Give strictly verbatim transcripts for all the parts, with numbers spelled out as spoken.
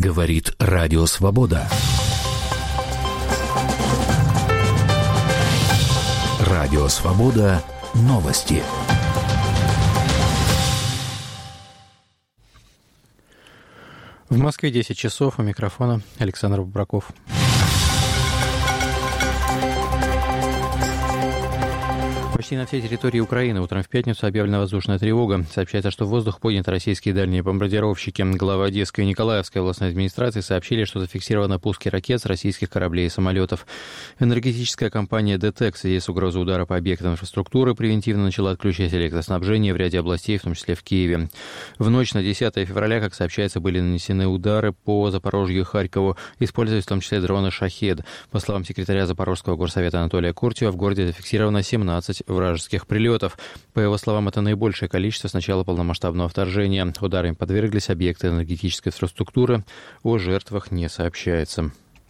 Говорит Радио Свобода. Радио Свобода. Новости. В Москве десять часов. У микрофона Александр Бобраков. Почти на всей территории Украины утром в пятницу объявлена воздушная тревога. Сообщается, что в воздух подняты российские дальние бомбардировщики. Глава Одесской и Николаевской областной администрации сообщили, что зафиксировано пуски ракет с российских кораблей и самолетов. Энергетическая компания ДТЭК в связи с угрозой удара по объектам инфраструктуры превентивно начала отключать электроснабжение в ряде областей, в том числе в Киеве. В ночь на десятое февраля, как сообщается, были нанесены удары по Запорожью и Харькову, используясь в том числе дроны «Шахед». По словам секретаря Запорожского горсовета Анатолия Куртьева, в городе зафиксировано семнадцать вражеских прилетов. По его словам, это наибольшее количество с начала полномасштабного вторжения. Ударами подверглись объекты энергетической инфраструктуры. О жертвах не сообщается.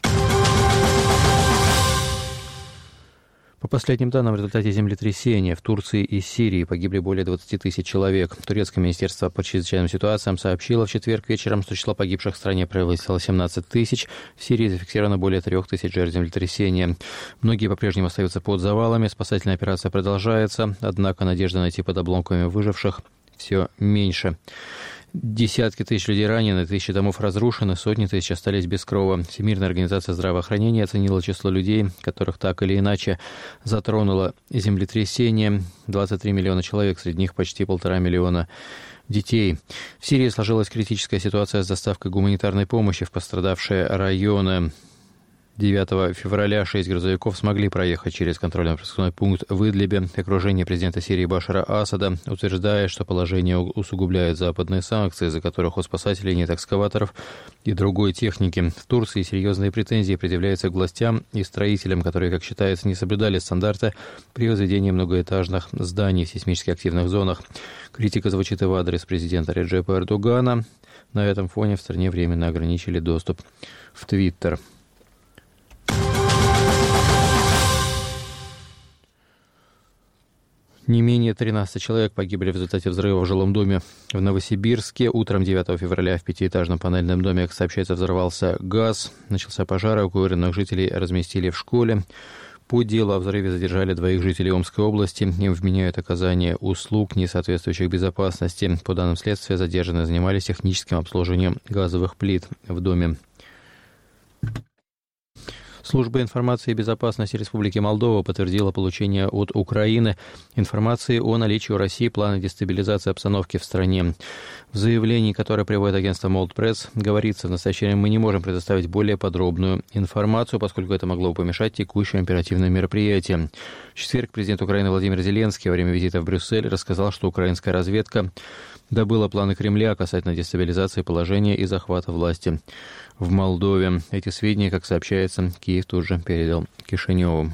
По последним данным, в результате землетрясения в Турции и Сирии погибли более двадцать тысяч человек. Турецкое министерство по чрезвычайным ситуациям сообщило в четверг вечером, что число погибших в стране превысило семнадцать тысяч. В Сирии зафиксировано более трех тысяч жертв землетрясения. Многие по-прежнему остаются под завалами. Спасательная операция продолжается, однако надежда найти под обломками выживших все меньше. Десятки тысяч людей ранены, тысячи домов разрушены, сотни тысяч остались без крова. Всемирная организация здравоохранения оценила число людей, которых так или иначе затронуло землетрясение. двадцать три миллиона человек, среди них почти полтора миллиона детей. В Сирии сложилась критическая ситуация с доставкой гуманитарной помощи в пострадавшие районы. девятого февраля шесть грузовиков смогли проехать через контрольно-пропускной пункт в Идлибе. Окружение президента Сирии Башара Асада утверждает, что положение усугубляет западные санкции, из-за которых у спасателей нет экскаваторов и другой техники. В Турции серьезные претензии предъявляются к властям и строителям, которые, как считается, не соблюдали стандарты при возведении многоэтажных зданий в сейсмически активных зонах. Критика звучит и в адрес президента Реджепа Эрдогана. На этом фоне в стране временно ограничили доступ в Твиттер. Не менее тринадцати человек погибли в результате взрыва в жилом доме в Новосибирске. Утром девятого февраля в пятиэтажном панельном доме, как сообщается, взорвался газ. Начался пожар, эвакуированных жителей разместили в школе. По делу о взрыве задержали двоих жителей Омской области. Им вменяют оказание услуг, не соответствующих безопасности. По данным следствия, задержанные занимались техническим обслуживанием газовых плит в доме. Служба информации и безопасности Республики Молдова подтвердила получение от Украины информации о наличии у России плана дестабилизации обстановки в стране. В заявлении, которое приводит агентство Молдпресс, говорится, в настоящее время мы не можем предоставить более подробную информацию, поскольку это могло бы помешать текущим оперативным мероприятиям. В четверг президент Украины Владимир Зеленский во время визита в Брюссель рассказал, что украинская разведка добыла планы Кремля касательно дестабилизации положения и захвата власти в Молдове. Эти сведения, как сообщается, Киев тут же передал Кишиневу.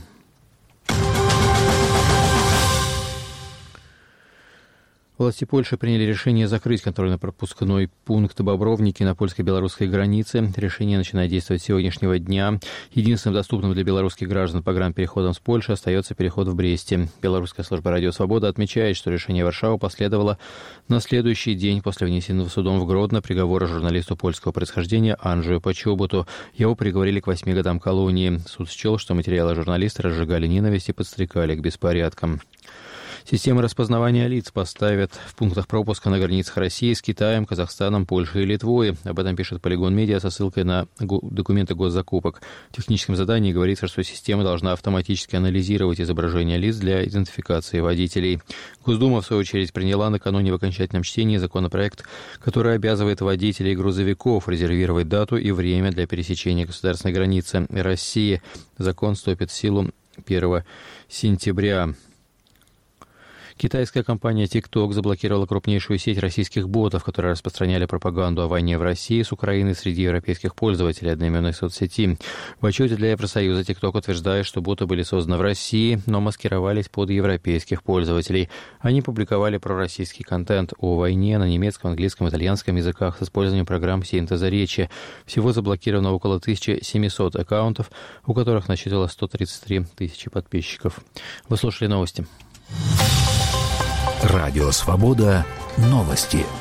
Власти Польши приняли решение закрыть контрольно-пропускной пункт Бобровники на польско-белорусской границе. Решение начинает действовать с сегодняшнего дня. Единственным доступным для белорусских граждан погранпереходом с Польши остается переход в Бресте. Белорусская служба «Радио Свобода» отмечает, что решение Варшавы последовало на следующий день после вынесенного судом в Гродно приговора журналисту польского происхождения Анджею Почобуту. Его приговорили к восьми годам колонии. Суд счел, что материалы журналиста разжигали ненависть и подстрекали к беспорядкам. Системы распознавания лиц поставят в пунктах пропуска на границах России с Китаем, Казахстаном, Польшей и Литвой. Об этом пишет Полигон Медиа со ссылкой на документы госзакупок. В техническом задании говорится, что система должна автоматически анализировать изображения лиц для идентификации водителей. Госдума, в свою очередь, приняла накануне в окончательном чтении законопроект, который обязывает водителей грузовиков резервировать дату и время для пересечения государственной границы России. Закон вступит в силу первого сентября. Китайская компания TikTok заблокировала крупнейшую сеть российских ботов, которые распространяли пропаганду о войне в России с Украиной среди европейских пользователей одноименной соцсети. В отчете для Евросоюза TikTok утверждает, что боты были созданы в России, но маскировались под европейских пользователей. Они публиковали пророссийский контент о войне на немецком, английском, итальянском языках с использованием программ синтеза речи. Всего заблокировано около тысяча семьсот аккаунтов, у которых насчитывалось сто тридцать три тысячи подписчиков. Вы слушали новости. Радио Свобода. Новости.